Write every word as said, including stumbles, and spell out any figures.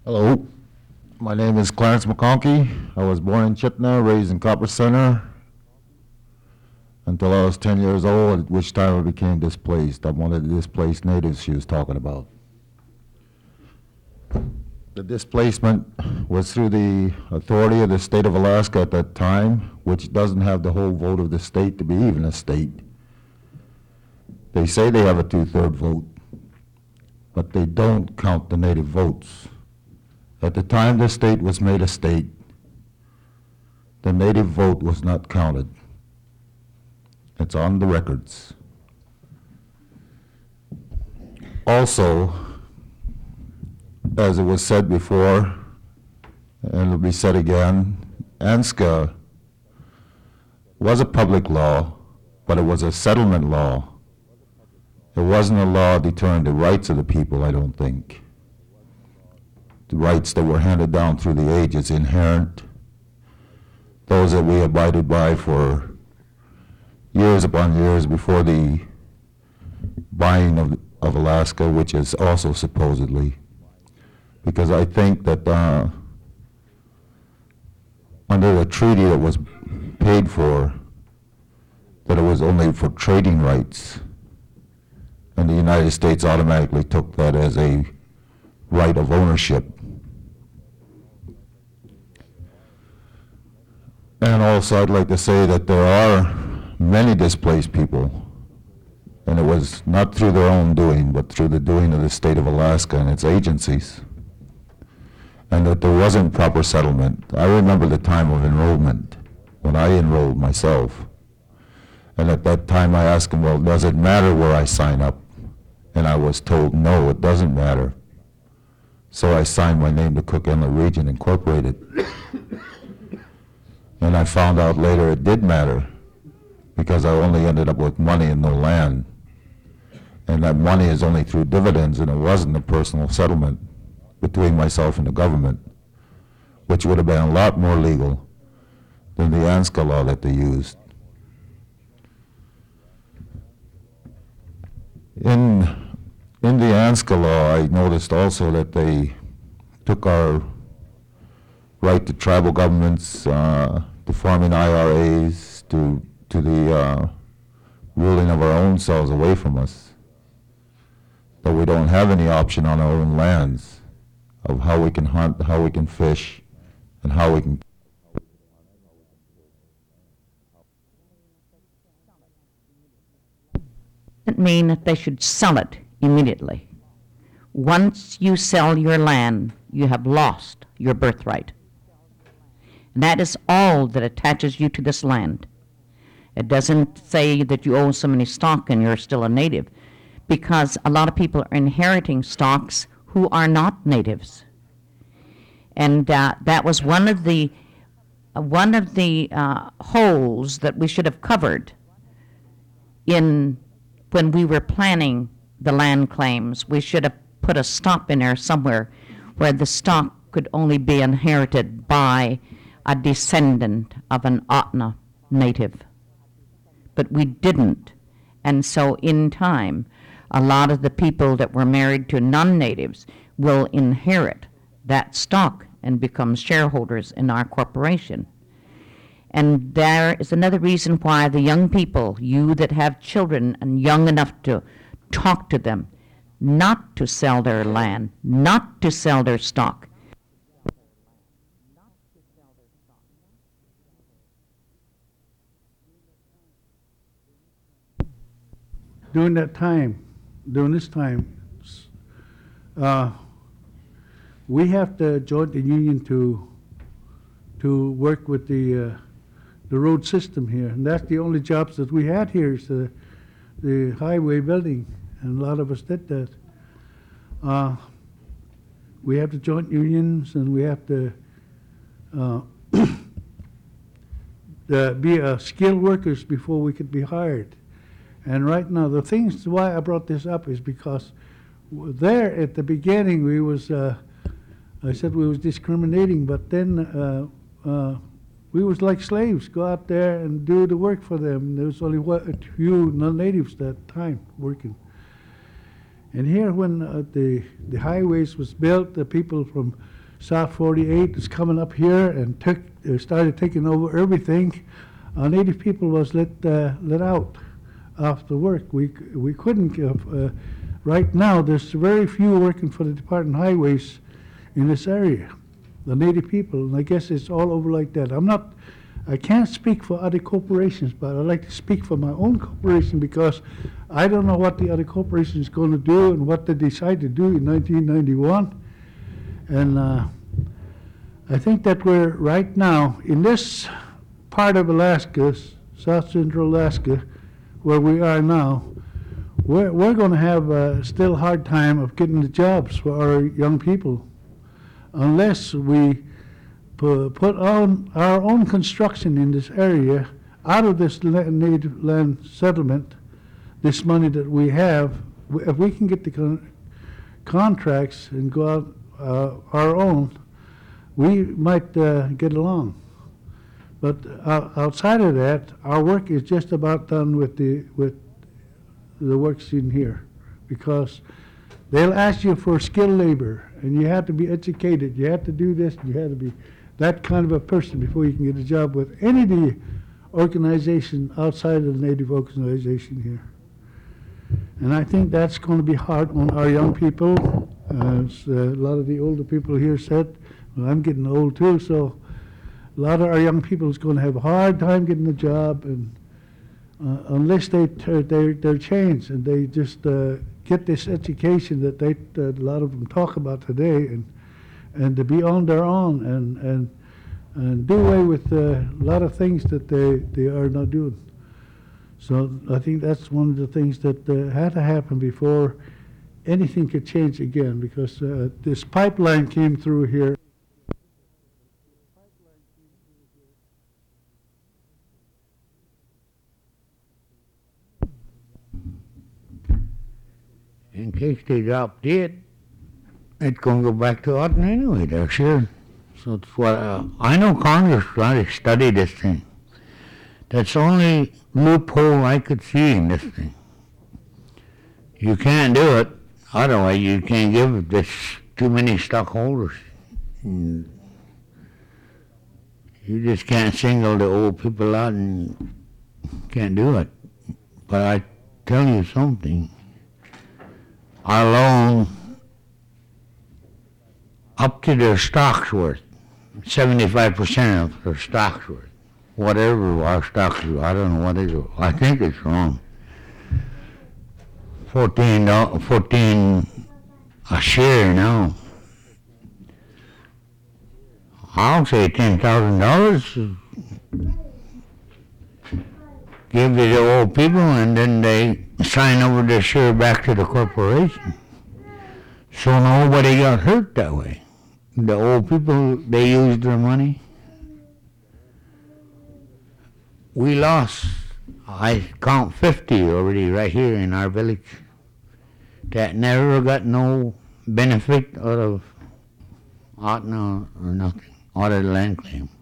Hello, my name is Clarence McConkey. I was born in Chitna, raised in Copper Center until I was ten years old, at which time I became displaced. I'm one of the displaced natives she was talking about. The displacement was through the authority of the state of Alaska at that time, which doesn't have the whole vote of the state to be even a state. They say they have a two-third vote, but they don't count the native votes. At the time the state was made a state, the native vote was not counted. It's on the records. Also, as it was said before, and it'll be said again, ANSCA was a public law, but it was a settlement law. It wasn't a law deterring the rights of the people, I don't think. The rights that were handed down through the ages, inherent, those that we abided by for years upon years before the buying of, of Alaska, which is also supposedly, because I think that uh, under the treaty that was paid for, that it was only for trading rights, and the United States automatically took that as a right of ownership. And also I'd like to say that there are many displaced people, and it was not through their own doing, but through the doing of the state of Alaska and its agencies, and that there wasn't proper settlement. I remember the time of enrollment when I enrolled myself, and at that time I asked them, well, does it matter where I sign up? And I was told, no, it doesn't matter. So I signed my name to Cook Inlet Region Incorporated. And I found out later it did matter, because I only ended up with money and no land. And that money is only through dividends, and it wasn't a personal settlement between myself and the government, which would have been a lot more legal than the ANSCA law that they used. In, in the ANSCA law, I noticed also that they took our right to tribal governments, uh, to forming I R As, to, to the uh, ruling of our own selves away from us. That we don't have any option on our own lands of how we can hunt, how we can fish, and how we can. Doesn't mean that they should sell it immediately. Once you sell your land, you have lost your birthright. And that is all that attaches you to this land. It doesn't say that you owe so many stock and you're still a native, because a lot of people are inheriting stocks who are not natives. And uh, that was one of the uh, one of the uh, holes that we should have covered in when we were planning the land claims. We should have put a stop in there somewhere where the stock could only be inherited by a descendant of an Ahtna native. But we didn't. And so in time, a lot of the people that were married to non-natives will inherit that stock and become shareholders in our corporation. And there is another reason why the young people, you that have children and young enough to talk to them, not to sell their land, not to sell their stock. During that time, during this time, uh, we have to join the union to to work with the uh, the road system here, and that's the only jobs that we had here is the the highway building, and a lot of us did that. Uh, we have to join unions, and we have to uh, the, be uh, skilled workers before we could be hired. And right now, the things why I brought this up is because there at the beginning we was, uh, I said we was discriminating, but then uh, uh, we was like slaves, go out there and do the work for them. There was only one, a few non-natives that time working. And here when uh, the, the highways was built, the people from South forty-eight is coming up here and took, uh, started taking over everything, uh, Native people was let, uh, let out off the work. We, c- we couldn't, uh, uh, right now, there's very few working for the Department of Highways in this area, the Native people, and I guess it's all over like that. I'm not, I can't speak for other corporations, but I'd like to speak for my own corporation because I don't know what the other corporation is going to do and what they decide to do in nineteen ninety-one. And uh, I think that we're right now in this part of Alaska, s- South Central Alaska, where we are now, we're, we're going to have a still hard time of getting the jobs for our young people unless we pu- put on our own construction in this area out of this la- native land settlement, this money that we have. w- If we can get the con- contracts and go out uh, our own, we might uh, get along. But uh, outside of that, our work is just about done with the with the works in here, because they'll ask you for skilled labor, and you have to be educated. You have to do this. You have to be that kind of a person before you can get a job with any of the organization outside of the Native organization here. And I think that's going to be hard on our young people. As uh, a lot of the older people here said, well, I'm getting old too, so a lot of our young people is going to have a hard time getting a job, and uh, unless they tur- they they're changed and they just uh, get this education that they that a lot of them talk about today, and and to be on their own and and and do away with uh, a lot of things that they they are not doing. So I think that's one of the things that uh, had to happen before anything could change again, because uh, this pipeline came through here. In case they drop dead, it's gonna go back to Auden anyway, they're sure. So it's what, uh, I know Congress trying to study this thing. That's the only loophole I could see in this thing. You can't do it, otherwise you can't give this too many stockholders. Mm. You just can't single the old people out and can't do it. But I tell you something, our loan up to their stock's worth, seventy-five percent of their stock's worth. Whatever our stock's worth, I don't know what it is. I think it's wrong. Fourteen, do- fourteen a share now. I'll say ten thousand dollars. Give to the old people, and then they sign over their share back to the corporation. So nobody got hurt that way. The old people, they used their money. We lost, I count fifty already right here in our village that never got no benefit out of Auden or, or nothing, out of the land claim.